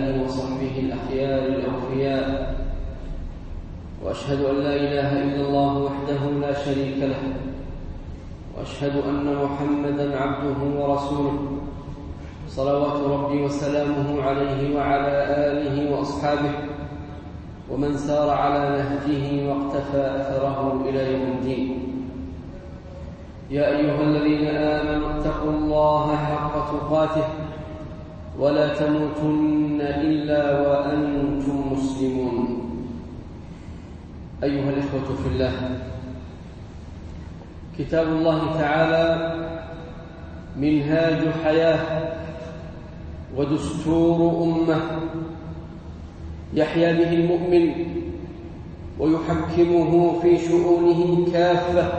آله وصحبه الأخيار الأوفياء، وأشهد أن لا إله إلا الله وحده لا شريك له، وأشهد أن محمدًا عبده ورسوله، صلوات ربي وسلامه عليه وعلى آله وأصحابه ومن سار على نهجه واقتفى أثره إلى يوم الدين. يا أيها الذين آمنوا اتقوا الله حق تقاته ولا تموتن إلا وأنتم مسلمون. أيها الإخوة في الله، كتاب الله تعالى منهاج حياة ودستور أمة يحيا به المؤمن ويحكمه في شؤونه كافة،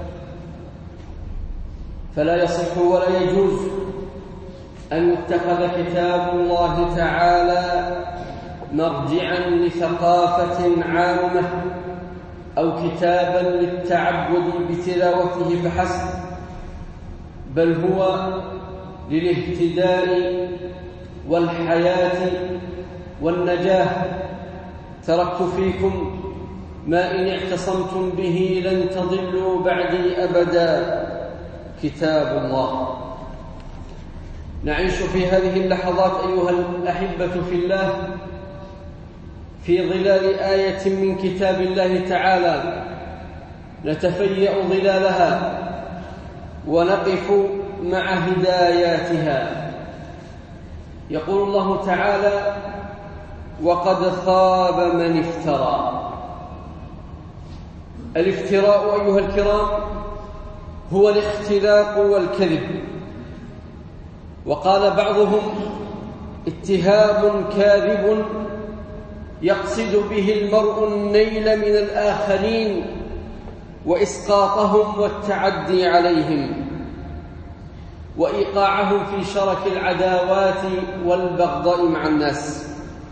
فلا يصح ولا يجوز أن يتخذ كتاب الله تعالى مرجعا لثقافة عامة أو كتابا للتعبد بتلاوته فحسب، بل هو للاهتداء والحياة والنجاة. تركت فيكم ما إن اعتصمتم به لن تضلوا بعدي أبدا، كتاب الله. نعيش في هذه اللحظات أيها الأحبة في الله في ظلال آية من كتاب الله تعالى، نتفيأ ظلالها ونقف مع هداياتها. يقول الله تعالى: وقد خاب من افترى. الافتراء أيها الكرام هو الاختلاق والكذب، وقال بعضهم: اتهام كاذب يقصد به المرء النيل من الآخرين وإسقاطهم والتعدي عليهم وإيقاعهم في شرك العداوات والبغضاء مع الناس.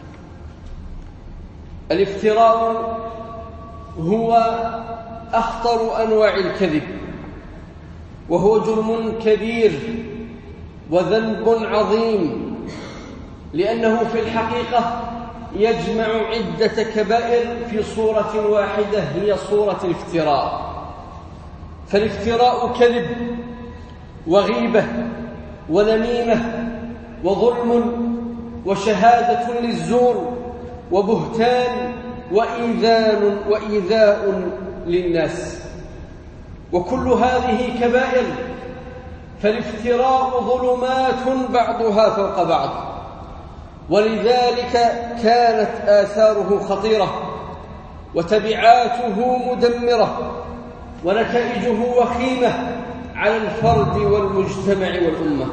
الافتراء هو أخطر أنواع الكذب، وهو جرم كبير وذنب عظيم، لأنه في الحقيقة يجمع عدة كبائر في صورة واحدة، هي صورة الافتراء. فالافتراء كذب وغيبة ونميمة وظلم وشهادة للزور وبهتان وإيذاء للناس، وكل هذه كبائر. فالافتراء ظلمات بعضها فوق بعض، ولذلك كانت آثاره خطيرة وتبعاته مدمرة ونتائجه وخيمة على الفرد والمجتمع والأمة.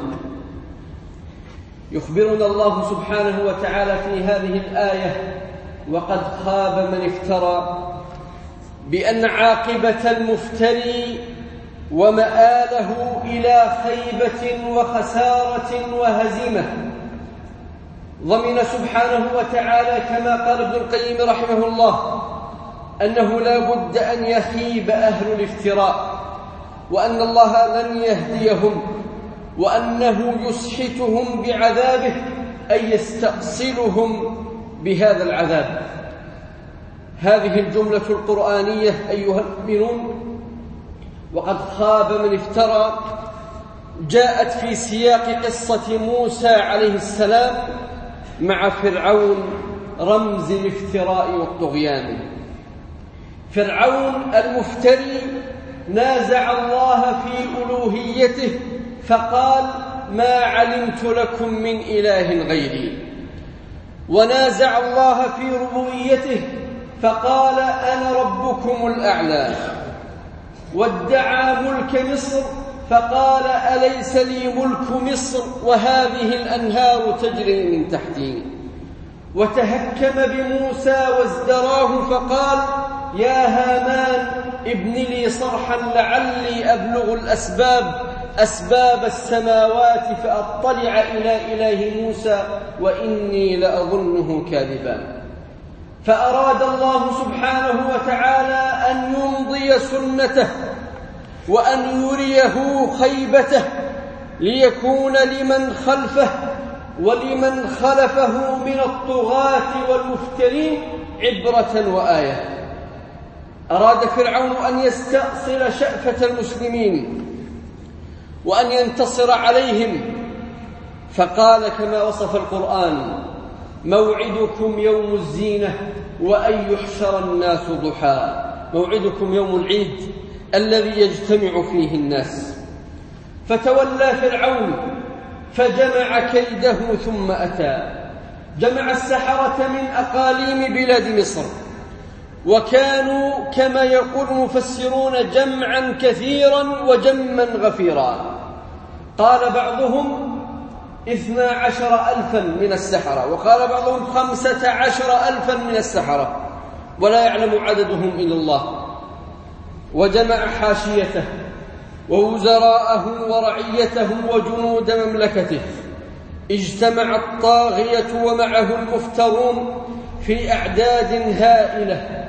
يخبرنا الله سبحانه وتعالى في هذه الآية: وقد خاب من افترى، بأن عاقبة المفتري ومآله إلى خيبة وخسارة وهزيمة. ضمن سبحانه وتعالى كما قال ابن القيم رحمه الله أنه لا بد أن يخيب أهل الافتراء، وأن الله لن يهديهم، وأنه يسحتهم بعذابه، أي يستأصلهم بهذا العذاب. هذه الجملة القرآنية أيها المؤمنون، وقد خاب من افترى، جاءت في سياق قصة موسى عليه السلام مع فرعون، رمز الافتراء والطغيان. فرعون المفتري نازع الله في ألوهيته فقال: ما علمت لكم من إله غيري. ونازع الله في ربوبيته فقال: أنا ربكم الأعلى. وادعى ملك مصر فقال: أليس لي ملك مصر وهذه الأنهار تجري من تحتي. وتهكم بموسى وازدراه فقال: يا هامان ابن لي صرحا لعلي أبلغ أسباب السماوات فأطلع إلى إله موسى وإني لأظنه كاذبا. فأراد الله سبحانه وتعالى أن يمضي سنته وأن يريه خيبته، ليكون لمن خلفه ولمن خلفه من الطغاة والمفترين عبرة وآية. أراد فرعون أن يستأصل شأفة المسلمين وأن ينتصر عليهم، فقال كما وصف القرآن: موعدكم يوم الزينة وأن يحشر الناس ضحى. موعدكم يوم العيد الذي يجتمع فيه الناس. فتولى فرعون فجمع كيده ثم أتى. جمع السحرة من أقاليم بلاد مصر، وكانوا كما يقول المفسرون جمعا كثيرا وجما غفيرا. قال بعضهم 12,000 من السحرة، وقال بعضهم 15,000 من السحرة، ولا يعلم عددهم إلا الله. وجمع حاشيته ووزراءه ورعيته وجنود مملكته. اجتمع الطاغية ومعه المفترون في أعداد هائلة،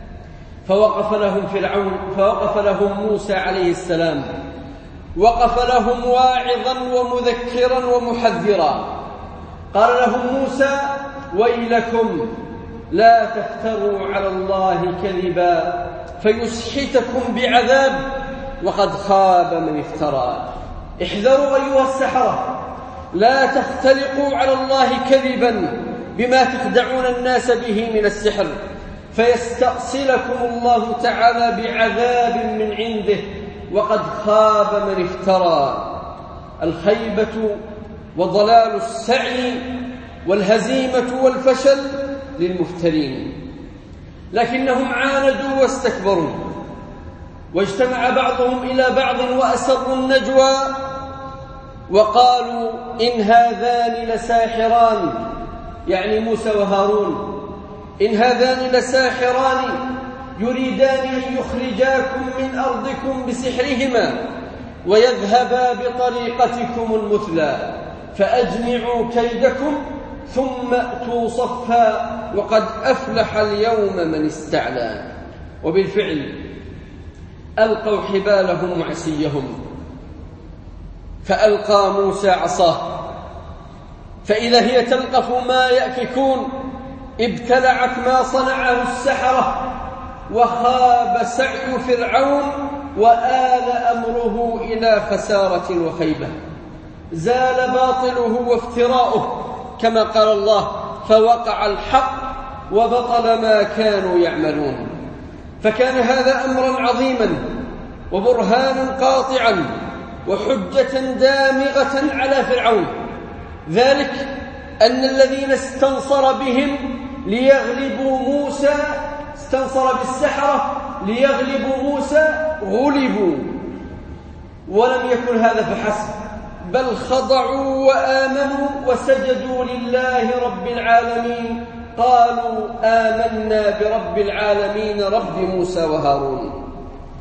فوقف لهم موسى عليه السلام، وقف لهم واعظا ومذكرا ومحذرا. قال لهم موسى: ويلكم لا تفتروا على الله كذبا فيسحتكم بعذاب وقد خاب من افترى. احذروا أيها السحرة، لا تختلقوا على الله كذبا بما تخدعون الناس به من السحر، فيستأصلكم الله تعالى بعذاب من عنده وقد خاب من افترى. الخيبة وضلال السعي والهزيمة والفشل للمفترين، لكنهم عاندوا واستكبروا، واجتمع بعضهم إلى بعض وأسروا النجوى وقالوا: إن هذان لساحران، يعني موسى وهارون، إن هذان لساحران يريدان أن يخرجاكم من أرضكم بسحرهما ويذهبا بطريقتكم المثلى، فأجمعوا كيدكم ثم أتوا صفا وقد أفلح اليوم من استعلى. وبالفعل ألقوا حبالهم وعصيهم، فألقى موسى عصاه فإذا هي تلقف ما يأفكون. ابتلعت ما صنعه السحرة، وخاب سعي فرعون وآل أمره إلى خسارة وخيبة. زال باطله وافتراؤه كما قال الله: فوقع الحق وبطل ما كانوا يعملون. فكان هذا أمرا عظيما وبرهانا قاطعا وحجة دامغة على فرعون، ذلك أن الذين استنصر بهم ليغلبوا موسى، استنصر بالسحرة ليغلبوا موسى، غلبوا. ولم يكن هذا فحسب، بل خضعوا وآمنوا وسجدوا لله رب العالمين. قالوا: آمنا برب العالمين رب موسى وهارون.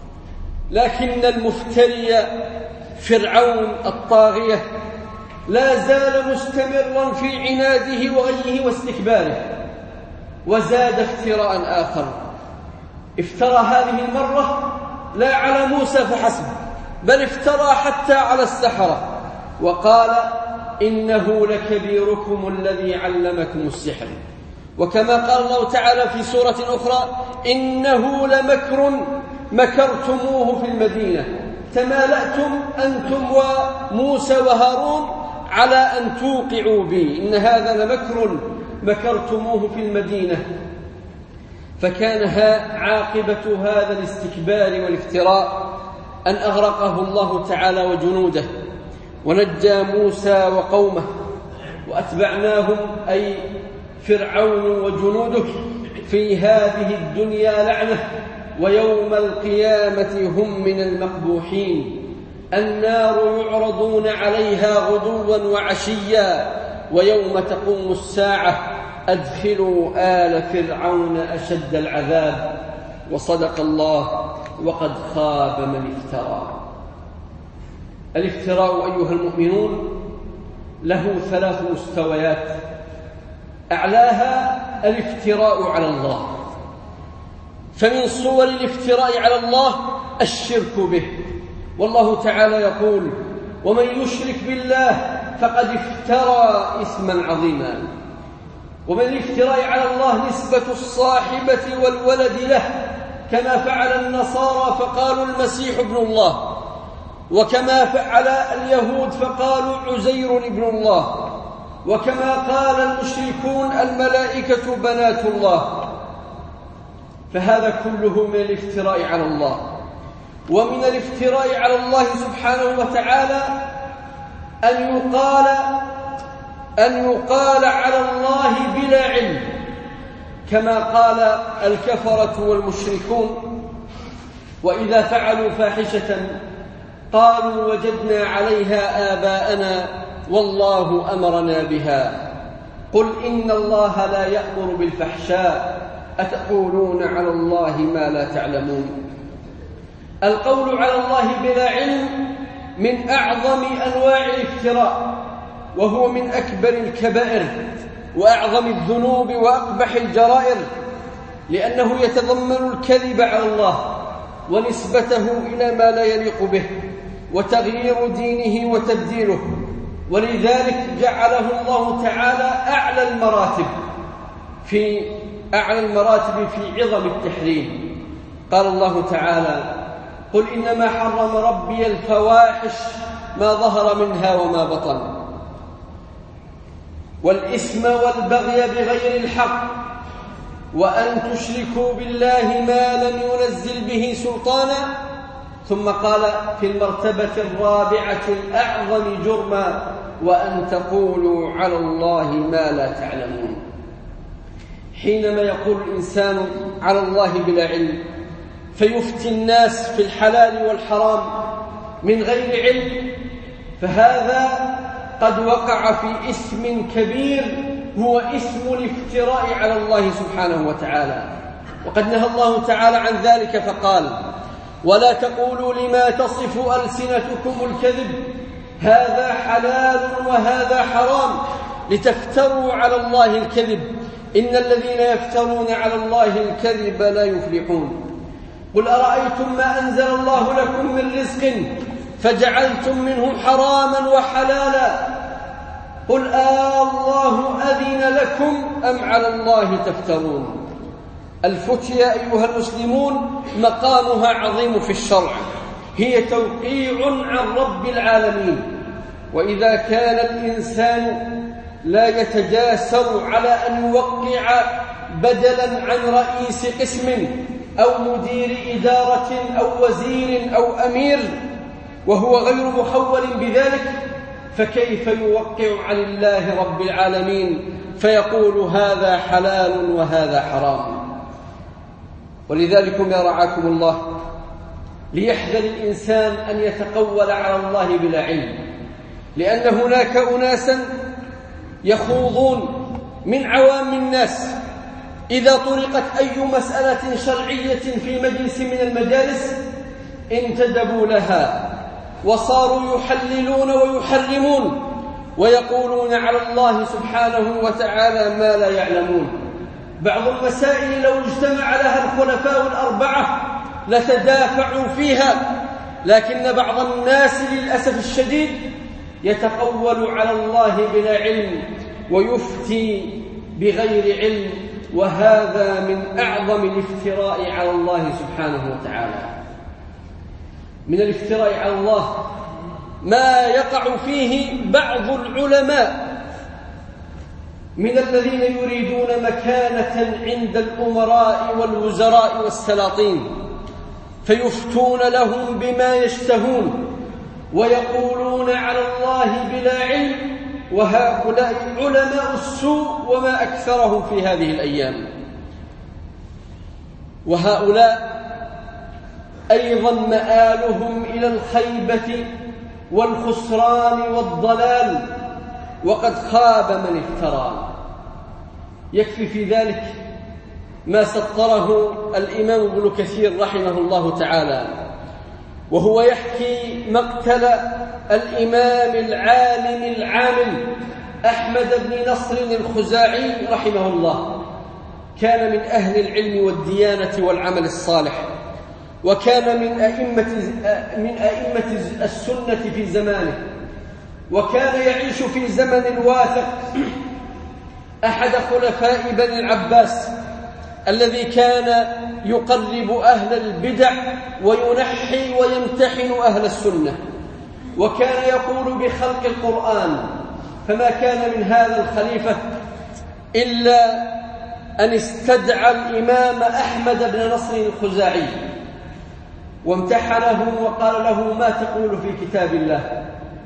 لكن المفتري فرعون الطاغية لا زال مستمرا في عناده وغيه واستكباره، وزاد افتراء آخر. افترى هذه المرة لا على موسى فحسب، بل افترى حتى على السحرة، وقال: إنه لكبيركم الذي علمكم السحر. وكما قال الله تعالى في سورة أخرى: إنه لمكر مكرتموه في المدينة، تمالأتم أنتم وموسى وهارون على أن توقعوا بي، إن هذا لمكر مكرتموه في المدينة. فكان عاقبة هذا الاستكبار والافتراء أن أغرقه الله تعالى وجنوده، ونجى موسى وقومه، وأتبعناهم أي فرعون وجنوده في هذه الدنيا لعنة، ويوم القيامة هم من المقبوحين. النار يعرضون عليها غدوا وعشيا، ويوم تقوم الساعة أدخلوا آل فرعون أشد العذاب. وصدق الله وقد خاب من افترى. الافتراء أيها المؤمنون له 3 مستويات، أعلاها الافتراء على الله. فمن صور الافتراء على الله الشرك به، والله تعالى يقول: ومن يشرك بالله فقد افترى إثما عظيما. ومن الافتراء على الله نسبة الصاحبة والولد له، كما فعل النصارى فقالوا المسيح ابن الله، وكما فعل اليهود فقالوا عزير ابن الله، وكما قال المشركون الملائكة بنات الله. فهذا كله من الافتراء على الله. ومن الافتراء على الله سبحانه وتعالى أن يقال على الله بلا علم، كما قال الكفرة والمشركون: وإذا فعلوا فاحشة قالوا وجدنا عليها آباءنا والله أمرنا بها، قل إن الله لا يأمر بالفحشاء أتقولون على الله ما لا تعلمون. القول على الله بلا علم من أعظم أنواع الافتراء، وهو من أكبر الكبائر وأعظم الذنوب وأقبح الجرائر، لأنه يتضمن الكذب على الله ونسبته إلى ما لا يليق به وتغيير دينه وتبديله. ولذلك جعله الله تعالى أعلى المراتب في عظم التحريم. قال الله تعالى: قل إنما حرم ربي الفواحش ما ظهر منها وما بطن والإثم والبغي بغير الحق وأن تشركوا بالله ما لم ينزل به سلطانا. ثم قال في المرتبة الرابعة الأعظم جرما: وأن تقولوا على الله ما لا تعلمون. حينما يقول الإنسان على الله بلا علم فيفتي الناس في الحلال والحرام من غير علم، فهذا قد وقع في إثم كبير هو إثم الافتراء على الله سبحانه وتعالى. وقد نهى الله تعالى عن ذلك فقال: ولا تقولوا لما تصف ألسنتكم الكذب هذا حلال وهذا حرام لتفتروا على الله الكذب إن الذين يفترون على الله الكذب لا يفلحون. قل أرأيتم ما أنزل الله لكم من رزق فجعلتم منه حراما وحلالا قل الله أذن لكم أم على الله تفترون. الفتيا أيها المسلمون مقامها عظيم في الشرع، هي توقيع عن رب العالمين. وإذا كان الإنسان لا يتجاسر على أن يوقع بدلا عن رئيس قسم أو مدير إدارة أو وزير أو أمير وهو غير مخول بذلك، فكيف يوقع عن الله رب العالمين فيقول هذا حلال وهذا حرام؟ ولذلك يا رعاكم الله ليحذر الإنسان أن يتقول على الله بلا علم، لأن هناك أناسا يخوضون من عوام الناس إذا طرقت أي مسألة شرعية في مجلس من المجالس انتدبوا لها وصاروا يحللون ويحرمون ويقولون على الله سبحانه وتعالى ما لا يعلمون. بعض المسائل لو اجتمع لها الخلفاء الأربعة لتدافعوا فيها، لكن بعض الناس للأسف الشديد يتقول على الله بلا علم ويفتي بغير علم، وهذا من أعظم الافتراء على الله سبحانه وتعالى. من الافتراء على الله ما يقع فيه بعض العلماء من الذين يريدون مكانة عند الأمراء والوزراء والسلاطين فيفتون لهم بما يشتهون ويقولون على الله بلا علم، وهؤلاء علماء السوء وما أكثرهم في هذه الأيام. وهؤلاء أيضا مآلهم إلى الخيبة والخسران والضلال، وقد خاب من افترى. يكفي في ذلك ما سطره الإمام ابن كثير رحمه الله تعالى وهو يحكي مقتل الإمام العالم العامل أحمد بن نصر الخزاعي رحمه الله. كان من أهل العلم والديانة والعمل الصالح، وكان من أئمة السنة في زمانه، وكان يعيش في زمن الواثق أحد خلفاء بني العباس الذي كان يقرب أهل البدع وينحي ويمتحن أهل السنة، وكان يقول بخلق القرآن. فما كان من هذا الخليفة إلا أن استدعى الإمام أحمد بن نصر الخزاعي وامتحنه وقال له: ما تقول في كتاب الله؟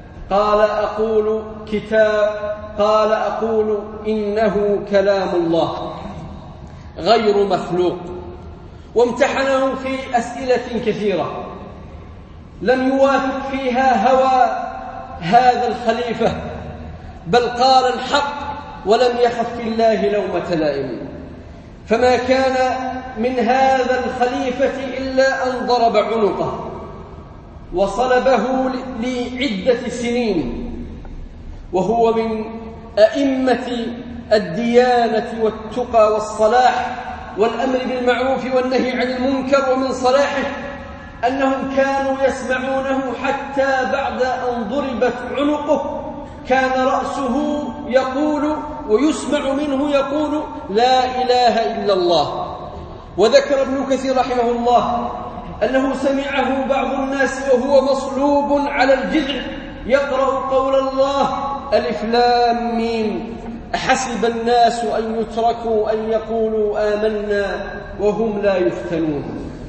قال أقول إنه كلام الله غير مخلوق. وامتحنه في أسئلة كثيرة لم يوافق فيها هوى هذا الخليفة، بل قال الحق ولم يخف في الله لومة لائم. فما كان من هذا الخليفة إلا أن ضرب عنقه وصلبه لعدة سنين، وهو من أئمة الديانة والتقى والصلاح والأمر بالمعروف والنهي عن المنكر. ومن صلاحه أنهم كانوا يسمعونه حتى بعد أن ضربت عنقه كان رأسه يقول ويسمع منه يقول: لا إله إلا الله. وذكر ابن كثير رحمه الله أنه سمعه بعض الناس وهو مصلوب على الجذع يقرأ قول الله: ألف لام ميم أحسب الناس أن يتركوا أن يقولوا آمنا وهم لا يفتنون.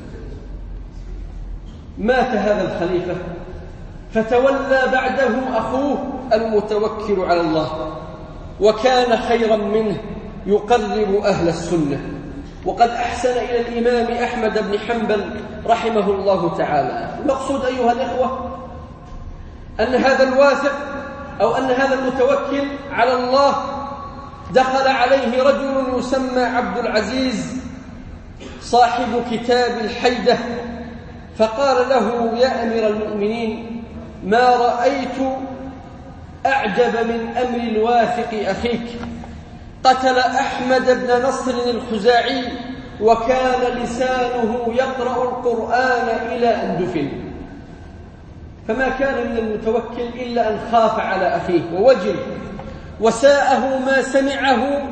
مات هذا الخليفة فتولى بعده أخوه المتوكل على الله، وكان خيرا منه يقرب أهل السنة. وقد أحسن إلى الإمام أحمد بن حنبل رحمه الله تعالى. المقصود أيها الإخوة أن هذا الواثق أو أن هذا المتوكل على الله دخل عليه رجل يسمى عبد العزيز صاحب كتاب الحيدة، فقال له: يا أمير المؤمنين، ما رأيت أعجب من أمر الواثق أخيك، قتل أحمد بن نصر الخزاعي وكان لسانه يقرأ القرآن إلى أن دفن. فما كان من المتوكل إلا أن خاف على أخيه ووجل، وساءه ما سمعه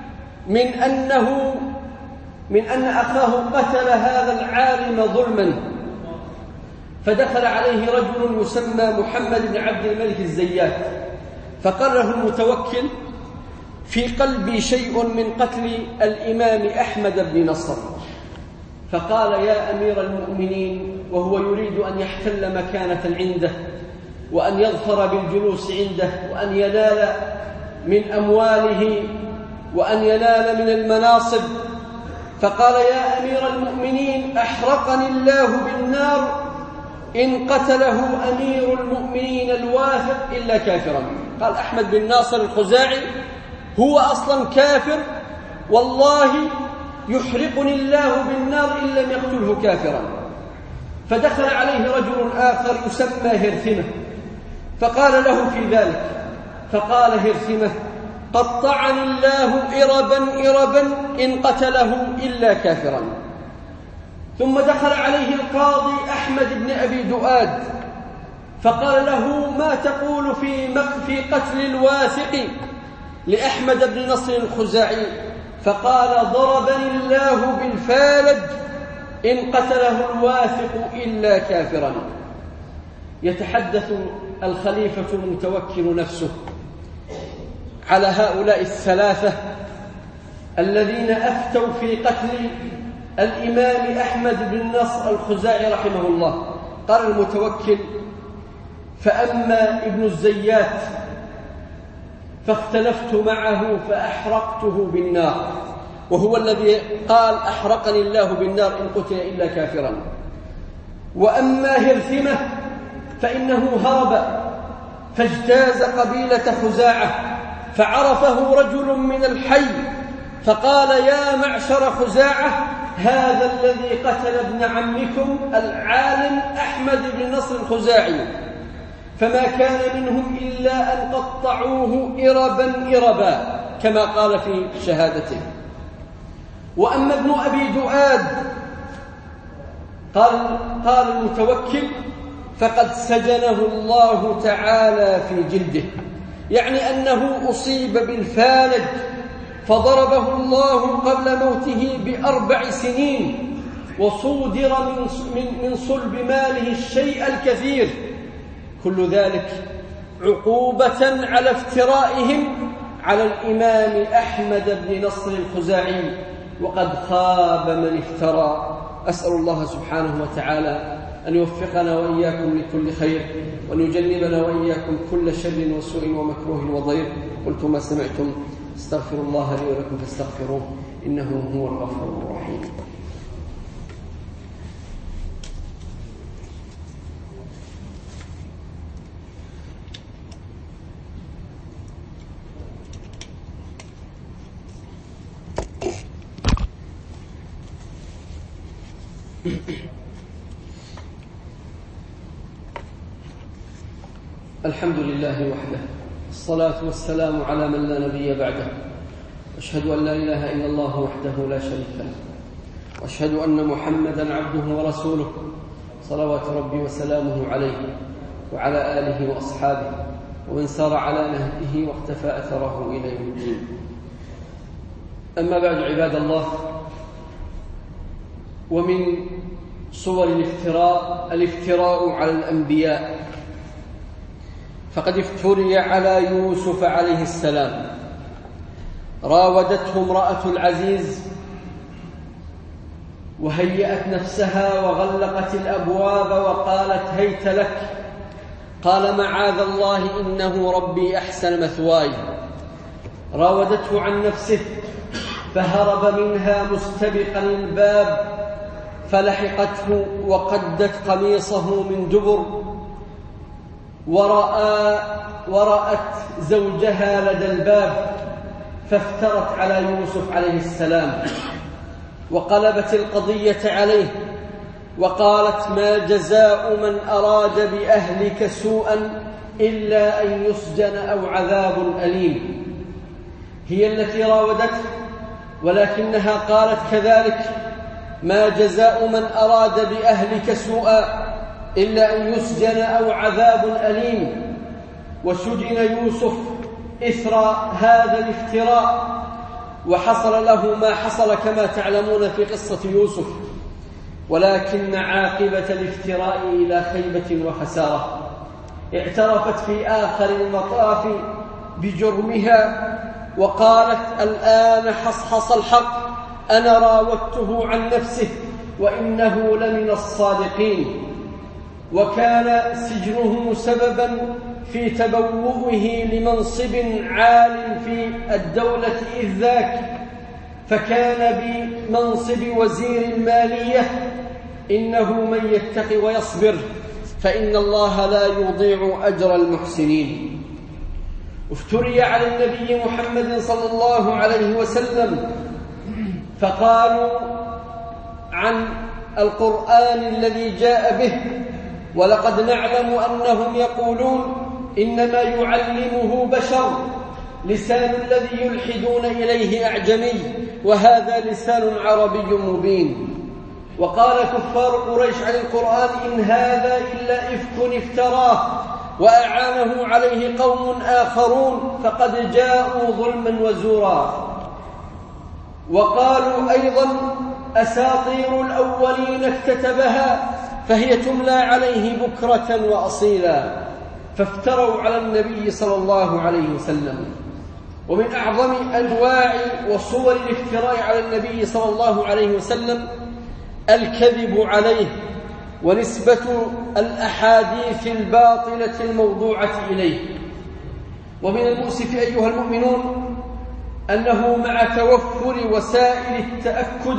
من أن أخاه قتل هذا العالم ظلما. فدخل عليه رجل يسمى محمد بن عبد الملك الزيات، فقال له المتوكل: في قلبي شيء من قتل الإمام أحمد بن نصر. فقال: يا أمير المؤمنين، وهو يريد أن يحتل مكانة عنده وأن يظفر بالجلوس عنده وأن ينال من أمواله وأن ينال من المناصب، فقال: يا أمير المؤمنين، أحرقني الله بالنار إن قتله أمير المؤمنين الواثق إلا كافرا. قال أحمد بن ناصر الخزاعي هو أصلا كافر، والله يحرقني الله بالنار إن لم يقتله كافرا. فدخل عليه رجل آخر يسمى هرثمة فقال له في ذلك، فقال هرثمة: قطعني الله إربا إن قتله إلا كافرا. ثم دخل عليه القاضي أحمد بن أبي دؤاد فقال له: ما تقول في قتل الواثق لأحمد بن نصر الخزاعي؟ فقال: ضربني الله بالفالج إن قتله الواثق إلا كافرا. يتحدث الخليفة المتوكل نفسه على هؤلاء الثلاثة الذين أفتوا في قتل الإمام أحمد بن نصر الخزاعي رحمه الله. قال المتوكل: فأما ابن الزيات فاختلفت معه فأحرقته بالنار، وهو الذي قال: أحرقني الله بالنار إن قتل إلا كافرا. وأما هرثمة فإنه هرب فاجتاز قبيلة خزاعة فعرفه رجل من الحي فقال: يا معشر خزاعة، هذا الذي قتل ابن عمكم العالم أحمد بن نصر الخزاعي. فما كان منهم إلا أن قطعوه إربا كما قال في شهادته. وأما ابن أبي دؤاد قال المتوكل: فقد سجنه الله تعالى في جلده، يعني أنه أصيب بالفالج فضربه الله قبل موته ب4 سنين، وصودر من صلب ماله الشيء الكثير، كل ذلك عقوبة على افترائهم على الإمام أحمد بن نصر الخزاعي، وقد خاب من افترى. أسأل الله سبحانه وتعالى أن يوفقنا وإياكم لكل خير، وأن يجنبنا وإياكم كل شر وسوء ومكروه وضير. قلت ما سمعتم، استغفر الله لي ولكم فاستغفروه إنه هو الغفور الرحيم. الحمد لله وحده، الصلاة والسلام على من لا نبي بعده، أشهد أن لا إله إلا الله وحده لا شريك له، وأشهد أن محمدا عبده ورسوله، صلوات ربي وسلامه عليه وعلى آله وأصحابه ومن سار على نهجه واقتفى أثره إلى يوم الدين. أما بعد، عباد الله، ومن صور الافتراء على الأنبياء، فقد افتري على يوسف عليه السلام. راودته امرأة العزيز وهيأت نفسها وغلقت الأبواب وقالت هيت لك، قال معاذ الله إنه ربي أحسن مثواي. راودته عن نفسه فهرب منها مستبقا الباب، فلحقته وقدت قميصه من دبر، ورأت زوجها لدى الباب، فافترت على يوسف عليه السلام وقلبت القضية عليه، وقالت ما جزاء من أراد بأهلك سوءا إلا أن يسجن أو عذاب أليم. هي التي راودته، ولكنها قالت كذلك ما جزاء من أراد بأهلك سوءا إلا أن يسجن أو عذاب أليم. وسجن يوسف إثر هذا الافتراء، وحصل له ما حصل كما تعلمون في قصة يوسف، ولكن عاقبة الافتراء إلى خيبة وخسارة. اعترفت في آخر المطاف بجرمها وقالت الآن حصحص الحق، أنا راودته عن نفسه وإنه لمن الصادقين. وكان سجنه سببا في تبوؤه لمنصب عال في الدولة إذ ذاك، فكان بمنصب وزير المالية. إنه من يتقي ويصبر فإن الله لا يضيع أجر المحسنين. افتري على النبي محمد صلى الله عليه وسلم، فقالوا عن القرآن الذي جاء به ولقد نعلم أنهم يقولون إنما يعلمه بشر، لسان الذي يلحدون إليه أعجمي وهذا لسان عربي مبين. وقال كفار قريش عن القرآن إن هذا إلا إفك افتراه وأعانه عليه قوم آخرون فقد جاءوا ظلما وزورا. وقالوا أيضا أساطير الأولين اكتتبها فهي تملى عليه بكرة وأصيلا، فافتروا على النبي صلى الله عليه وسلم. ومن أعظم أنواع وصور الافتراء على النبي صلى الله عليه وسلم الكذب عليه ونسبة الأحاديث الباطلة الموضوعة إليه. ومن المؤسف أيها المؤمنون أنه مع توفر وسائل التأكد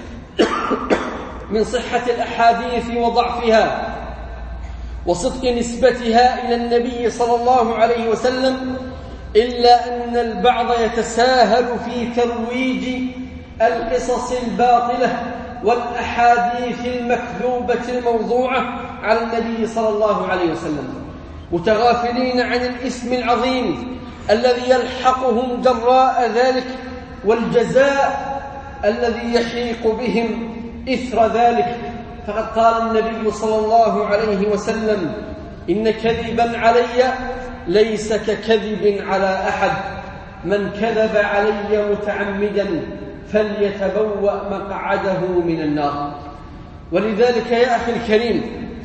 من صحة الأحاديث وضعفها وصدق نسبتها إلى النبي صلى الله عليه وسلم، إلا أن البعض يتساهل في ترويج القصص الباطلة والأحاديث المكذوبة الموضوعة على النبي صلى الله عليه وسلم، متغافلين عن الإثم العظيم الذي يلحقهم جراء ذلك والجزاء الذي يحيق بهم إثر ذلك. فقد قال النبي صلى الله عليه وسلم: إن كذبا علي ليس ككذب على أحد، من كذب علي متعمدا فليتبوأ مقعده من النار. ولذلك يا أخي الكريم،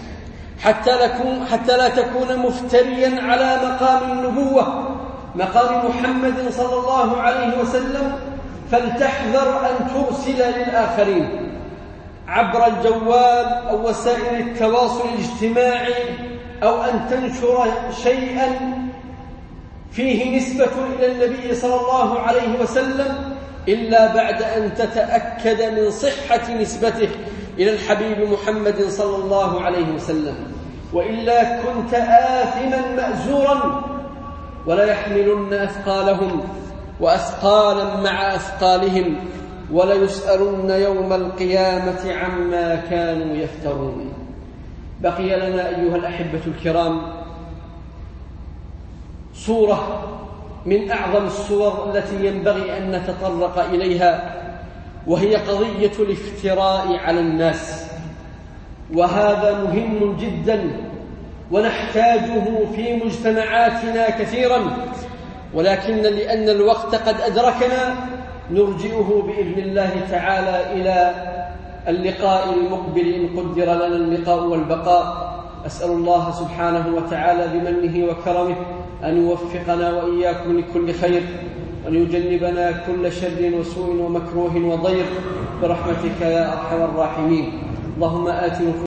حتى لا تكون مفتريا على مقام النبوة، مقام محمد صلى الله عليه وسلم، فلتحذر أن ترسل للآخرين عبر الجوال أو وسائل التواصل الاجتماعي، أو أن تنشر شيئا فيه نسبة إلى النبي صلى الله عليه وسلم إلا بعد أن تتأكد من صحة نسبته إلى الحبيب محمد صلى الله عليه وسلم، وإلا كنت آثما مأزورا، ولا يحملن أثقالهم وأثقالا مع أثقالهم، وليسألن يوم القيامة عما كانوا يفترون. بقي لنا أيها الأحبة الكرام صورة من أعظم الصور التي ينبغي أن نتطرق إليها، وهي قضية الافتراء على الناس. وهذا مهم جدا ونحتاجه في مجتمعاتنا كثيرا، ولكن لأن الوقت قد أدركنا نرجئه بإذن الله تعالى إلى اللقاء المقبل إن قدر لنا اللقاء والبقاء. أسأل الله سبحانه وتعالى بمنه وكرمه أن يوفقنا وإياكم لكل خير، وأن يجنبنا كل شر وسوء ومكروه وضيق برحمتك يا أرحم الراحمين. اللهم آت